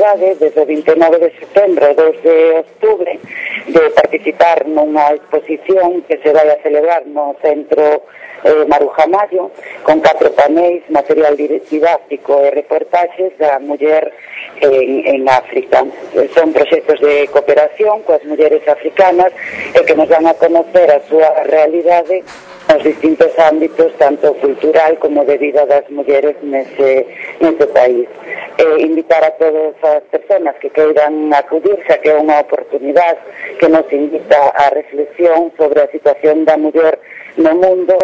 oportunidade desde o 29 de setembro ao 2 de outubro de participar nunha exposición que se vai a celebrar no Centro Maruja Mayo, con 4 panéis, material didáctico e reportaxes da muller en África. Son proxectos de cooperación coas mulleres africanas e que nos van a conocer a súa realidade nos distintos ámbitos, tanto cultural como de vida das mulleres nese país. Invitar a todas as persoas que queiran acudir, xa que é unha oportunidade que nos invita a reflexión sobre a situación da muller no mundo